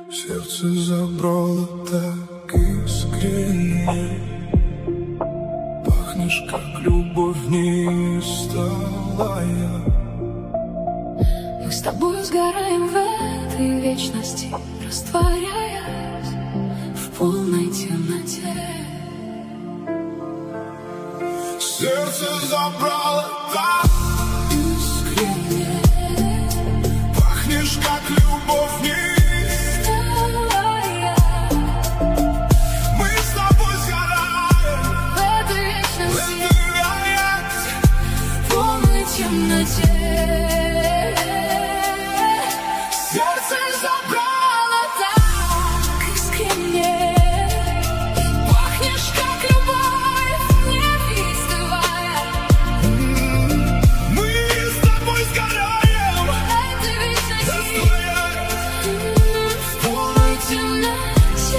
Сердце забрало так искренне. Пахнешь, как любовь неистовая. Мы с тобой сгораем в этой вечности, растворяясь в полной темноте. Сердце забрало так Искренне пахнешь, как любовь неистовая. Мы с тобой сгораем В этой вечности, в полной темноте. сердце Забрала так искренне. Пахнешь, как любовь неистовая. Мы с тобой сгораем В этой вечности, в полной темноте.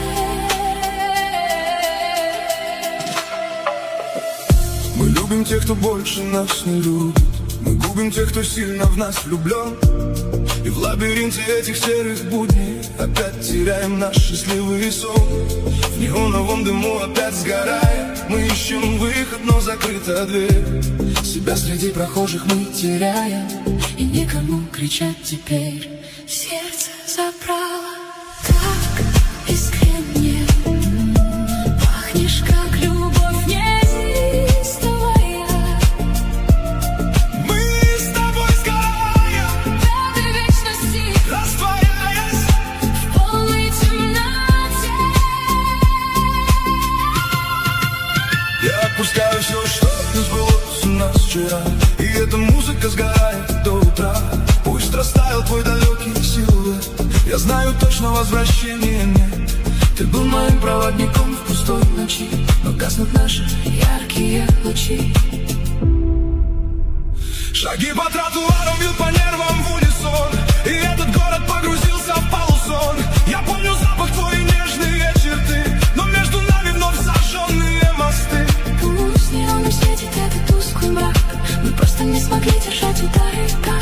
Мы любим тех, кто больше нас не любит. Мы губим тех, кто сильно в нас влюблен. И в лабиринте этих серых будней опять теряем наш счастливый сон. В неоновом дыму опять сгорая, мы ищем выход, но закрыта дверь. Себя среди прохожих мы теряем, и никому кричать теперь. Сердце забрало так искренне. Пахнешь, как любовь неистовая. Мы с тобой сгораем, В этой вечности, растворяясь. в полной темноте. Я отпускаю все, что не сбылось у нас вчера. И эта музыка сгорает до утра. Пусть растаял твой далекий силуэт, я знаю точно, возвращения нет. Ты был моим проводником в пустой ночи, но гаснут наши яркие лучи. Шаги по тротуарам бьют по нервам в унисон, и этот город погрузился в полусон. Я помню запах твой и нежные черты, но между нами вновь сожженные мосты. Пусть неоном светит этот тусклый мрак, мы просто не смогли держать удары.